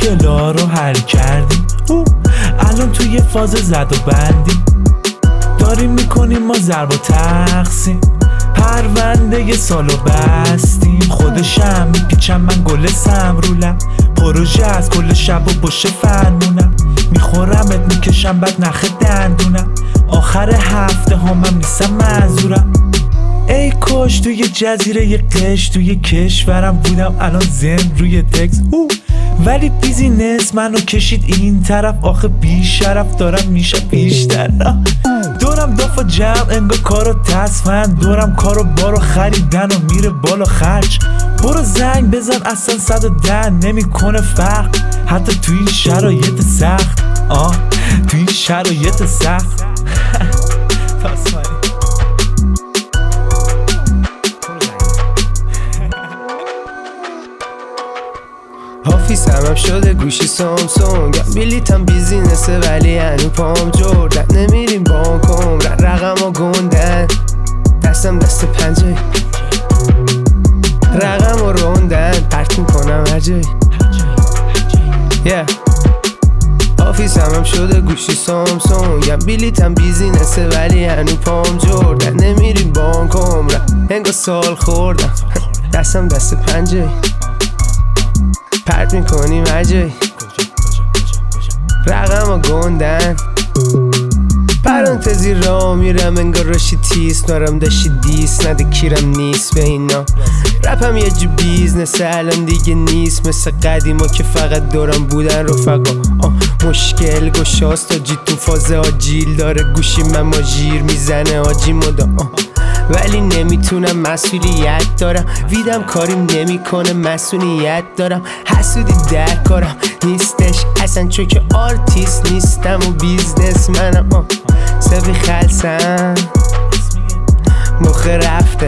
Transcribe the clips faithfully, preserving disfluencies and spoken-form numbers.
مشکلا رو حل کردیم. الان توی فاز زد و بندی داریم میکنیم ما ضرب و تقسیم. پرونده یه سالو بستیم. خودشم میپیچم من گل سمرولم. پروژه از کل شب و باشه فرمونم. میخورمت میکشم بعد نخ دندونم. آخر هفته همم نیستم معذورم. ای کاش توی جزیره یه قش توی کشورم بودم الان زن روی تکس. ولی بیزینس منو کشید این طرف. آخه بی شرف دارم میشه بیشتر. دورم دافا جمع انگار کارو تصفند. دورم کارو بارو خریدن و میره بالا خرج. برو زنگ بزن اصلا صد و ده نمیکنه فرق. حتی توی این شرایط سخت. آه توی این شرایط سخت. تاسمانی آفیس همم شده گوشی سامسونگ. بلیتم بیزینسه ولی هنو پام جردن. نمیریم بانکم رقم ها گندن. دستم دست پنجه رقم ها روندن. پرت میکنم هر جای yeah. آفیس همم شده گوشی سامسونگ. بلیتم بیزینسه ولی هنو پام جردن. نمیریم بانکم انگار سال خوردم. دستم دست پنجه پرت میکنیم هر جای رقم ها گندن. پرانتزی را میرم انگار راشی تیس. نارم داشتی دیس نده کیرم نیست به اینا. رپم یه جو بیزنس الان دیگه نیست مثل قدیما که فقط دورم بودن رفقا. مشکل گشاست تا جی تو فاز آجیل داره. گوشی من ماژیر میزنه آجی مدا. ولی نمیتونم مسئولیت دارم. ویدم کاریم نمیکنه مسئولیت دارم. حسودی در کارم نیستش اصلا چون که آرتیست نیستم و بیزنس منم. آه سبی خلصم مخ رفته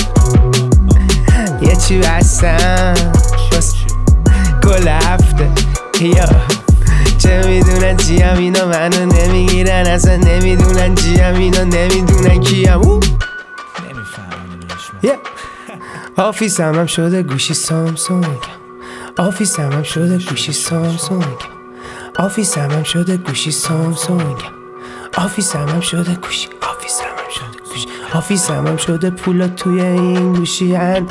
یه چی بستم باز گل هفته. یا چه میدونن چیم اینا منو نمیگیرن. اصلا نمیدونن چیم اینا نمیدونن کیم. yeah. آفیس همم شده گوشی سامسونگ. آفیس همم شده گوشی سامسونگ. آفیس همم شده گوشی سامسونگ. آفیس همم شده گوشی. آفیس همم شده گوشی. آفیس همم شده پولا توی این گوشی هن.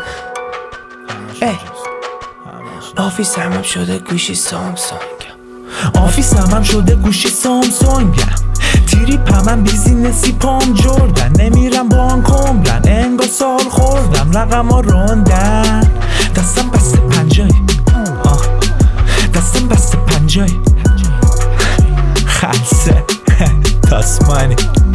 آفیس همم شده گوشی سامسونگ. آفیس همم شده گوشی سامسونگم. تریپ همم بیزینسی پام جردن. نمیرم بانک عمرن انگار سال خوردم. رقم ها روندن. دستم بست پنجای آه دستم بست پنجای خلصه تاسمانی.